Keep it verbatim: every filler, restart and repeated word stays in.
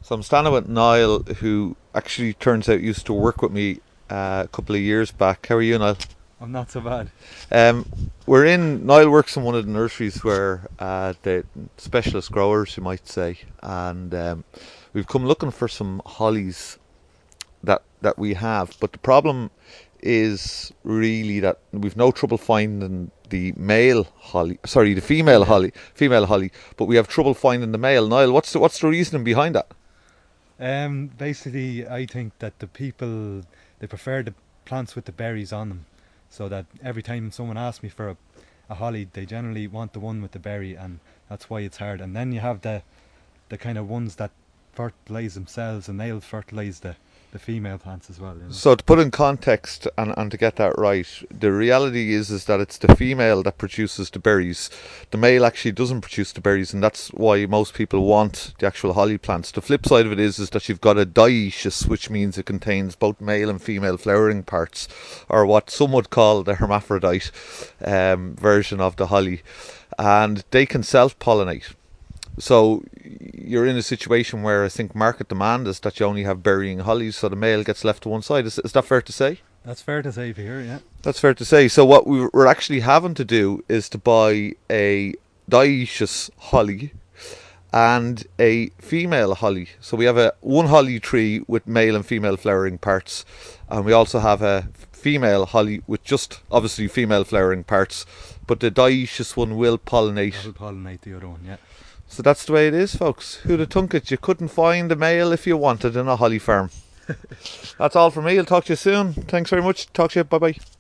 So I'm standing with Niall, who actually turns out used to work with me uh, a couple of years back. How are you, Niall? I'm not so bad. Um, we're in, Niall works in one of the nurseries where uh, the specialist growers, you might say, and um, we've come looking for some hollies that that we have. But the problem is really that we've no trouble finding the male holly, sorry, the female Yeah. holly, female holly, but we have trouble finding the male. Niall, what's the, what's the reasoning behind that? Um, basically, I think that the people, they prefer the plants with the berries on them, so that every time someone asks me for a, a holly, they generally want the one with the berry, and that's why it's hard. And then you have the the kind of ones that fertilise themselves, and they'll fertilise the the female plants as well. You know? So to put in context and, and to get that right, the reality is is that it's the female that produces the berries. The male actually doesn't produce the berries, and that's why most people want the actual holly plants. The flip side of it is is that you've got a dioecious, which means it contains both male and female flowering parts, or what some would call the hermaphrodite um, version of the holly, and they can self-pollinate. So you're in a situation where I think market demand is that you only have berrying hollies, so the male gets left to one side. Is, is that fair to say? That's fair to say here, yeah. That's fair to say. So what we we're actually having to do is to buy a dioecious holly and a female holly. So we have a one holly tree with male and female flowering parts, and we also have a female holly with just obviously female flowering parts, but the dioecious one will pollinate. That'll pollinate the other one, yeah. So that's the way it is, folks. Who'd have thunk it? You couldn't find a male if you wanted in a holly farm. That's all from me. I'll talk to you soon. Thanks very much. Talk to you. Bye bye.